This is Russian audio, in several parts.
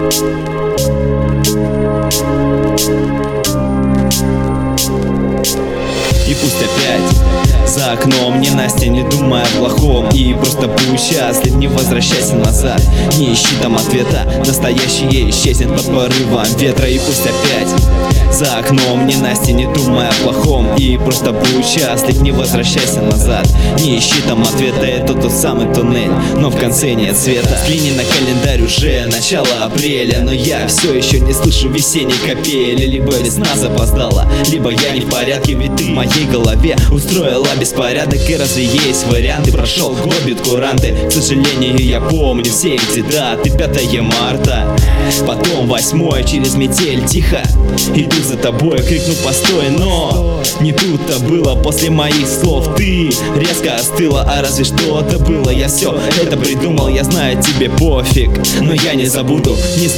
И пусть опять за окном ненастье, не думай о плохом, и просто будь счастлив, не возвращайся назад. Не ищи там ответа, настоящее исчезнет под порывом ветра. И пусть опять за окном ненастье, не думай о плохом, и просто будь счастлив, не возвращайся назад. Не ищи там ответа, это тот самый туннель, но в конце нет света. Взгляни на календарь, уже начало апреля, но я все еще не слышу весенней капели. Либо весна запоздала, либо я не в порядке, ведь ты в моей голове устроила беспорядок. И разве есть варианты? Прошел год биткуранты. К сожалению, я помню все эти даты. 5 марта, потом 8, через метель тихо иду за тобой, крикну постой, но не тут-то было. После моих слов ты резко остыла, а разве что-то было? Я все это придумал, я знаю, тебе пофиг, но я не забуду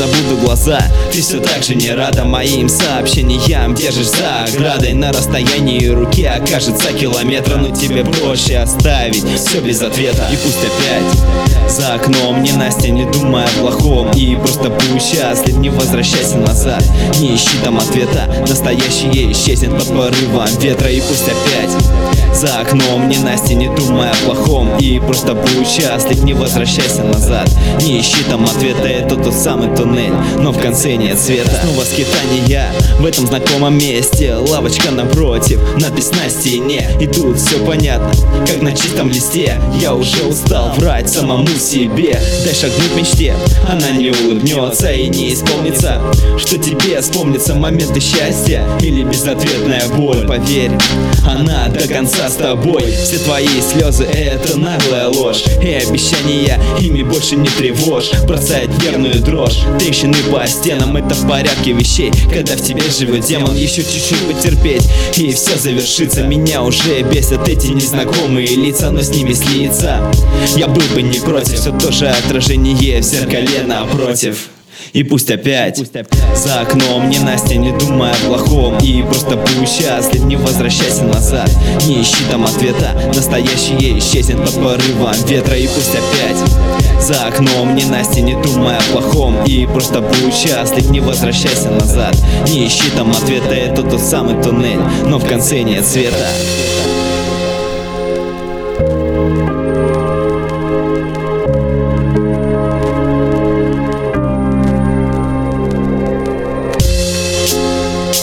глаза. Ты все так же не рада моим сообщениям, держишь за оградой, на расстоянии руки окажется километра, но тебе проще оставить все без ответа. И пусть опять за окном ненастье, не думай о плохом, и просто будь счастлив, не возвращайся назад. Не ищи там ответа, настоящее исчезнет под порывом ветра. И пусть опять за окном ненастье, не думай о плохом, и просто будь счастлив, не возвращайся назад. Не ищи там ответа, это тот самый туннель, но в конце нет света. Снова скитания в этом знакомом месте, лавочка напротив, надпись на стене. И тут все понятно, как на чистом листе. Я уже устал врать самому себе. Дай шагнуть мечте, она не улыбнется и не исполнится. Что тебе вспомнится моменты счастья или безответная боль? Поверь, она до конца с тобой. Все твои слезы — это наглая ложь, и обещания ими больше не тревожь. Бросает нервную дрожь, трещины по стенам — это в порядке вещей. Когда в тебе живет демон, еще чуть-чуть потерпеть, и все завершится. Меня уже бесят эти незнакомые лица, но с ними слиться я был бы не против. Все то же отражение в зеркале напротив. И пусть опять за окном ненастье, не думай о плохом, и просто будь счастлив, не возвращайся назад. Не ищи там ответа, настоящее исчезнет под порывом ветра. И пусть опять за окном ненастье, не думай о плохом, и просто будь счастлив, не возвращайся назад. Не ищи там ответа, это тот самый туннель, но в конце нет света.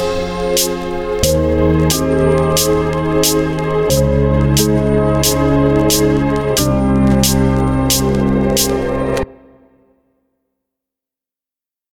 We'll be right back.